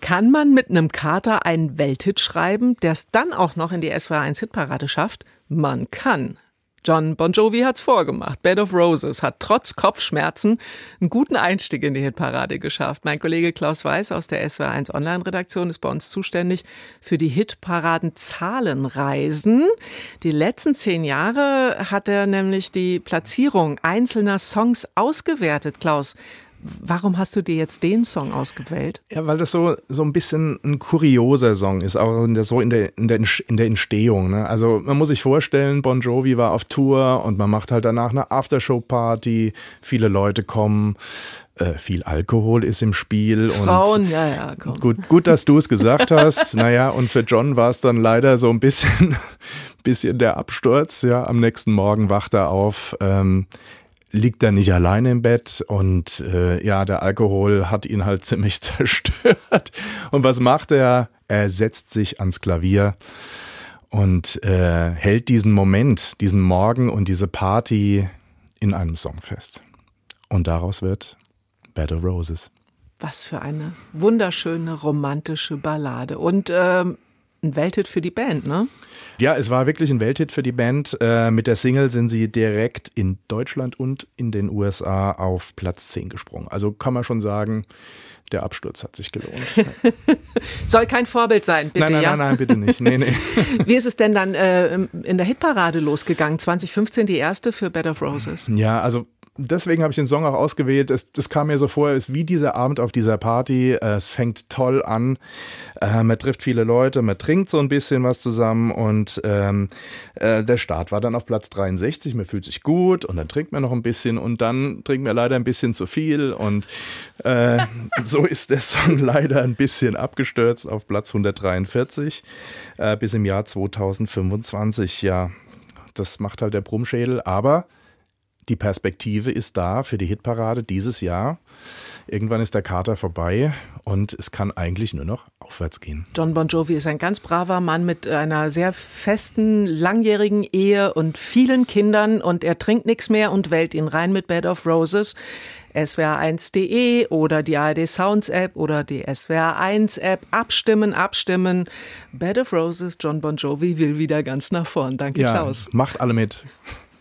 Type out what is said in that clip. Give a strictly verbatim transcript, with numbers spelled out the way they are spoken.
Kann man mit einem Kater einen Welthit schreiben, der es dann auch noch in die S W R eins Hitparade schafft? Man kann. Jon Bon Jovi hat's vorgemacht. Bed of Roses hat trotz Kopfschmerzen einen guten Einstieg in die Hitparade geschafft. Mein Kollege Klaus Weiß aus der S W R eins Online-Redaktion ist bei uns zuständig für die Hitparaden-Zahlenreisen. Die letzten zehn Jahre hat er nämlich die Platzierung einzelner Songs ausgewertet. Klaus, warum hast du dir jetzt den Song ausgewählt? Ja, weil das so, so ein bisschen ein kurioser Song ist, auch in der, so in der, in der, in der Entstehung. Ne? Also man muss sich vorstellen, Bon Jovi war auf Tour und man macht halt danach eine Aftershow-Party, viele Leute kommen, äh, viel Alkohol ist im Spiel. Frauen, und ja, ja, komm. Gut, gut, dass du es gesagt hast. Naja, und für John war es dann leider so ein bisschen, bisschen der Absturz. Ja, am nächsten Morgen wacht er auf, ähm, liegt er nicht alleine im Bett und äh, ja, der Alkohol hat ihn halt ziemlich zerstört. Und was macht er? Er setzt sich ans Klavier und äh, hält diesen Moment, diesen Morgen und diese Party in einem Song fest. Und daraus wird Bed of Roses. Was für eine wunderschöne romantische Ballade. Und ähm, ein Welthit für die Band, ne? Ja, es war wirklich ein Welthit für die Band. Äh, mit der Single sind sie direkt in Deutschland und in den U S A auf Platz zehn gesprungen. Also kann man schon sagen, der Absturz hat sich gelohnt. Soll kein Vorbild sein, bitte, nein, nein, ja? Nein, nein, bitte nicht. Nee, nee. Wie ist es denn dann äh, in der Hitparade losgegangen? zwanzig fünfzehn die erste für Bed of Roses. Ja, also deswegen habe ich den Song auch ausgewählt. Es, das kam mir so vor, es ist wie dieser Abend auf dieser Party. Es fängt toll an. Äh, man trifft viele Leute, man trinkt so ein bisschen was zusammen und ähm, äh, der Start war dann auf Platz dreiundsechzig. Man fühlt sich gut und dann trinkt man noch ein bisschen und dann trinkt man leider ein bisschen zu viel und äh, so ist der Song leider ein bisschen abgestürzt auf Platz hundertdreiundvierzig äh, bis im Jahr zweitausendfünfundzwanzig. Ja, das macht halt der Brummschädel, aber die Perspektive ist da für die Hitparade dieses Jahr. Irgendwann ist der Kater vorbei und es kann eigentlich nur noch aufwärts gehen. Jon Bon Jovi ist ein ganz braver Mann mit einer sehr festen, langjährigen Ehe und vielen Kindern und er trinkt nichts mehr und wählt ihn rein mit Bed of Roses. S W R eins punkt de oder die A R D Sounds App oder die S W R eins App. Abstimmen, abstimmen. Bed of Roses, Jon Bon Jovi will wieder ganz nach vorn. Danke, ja, Klaus. Macht alle mit.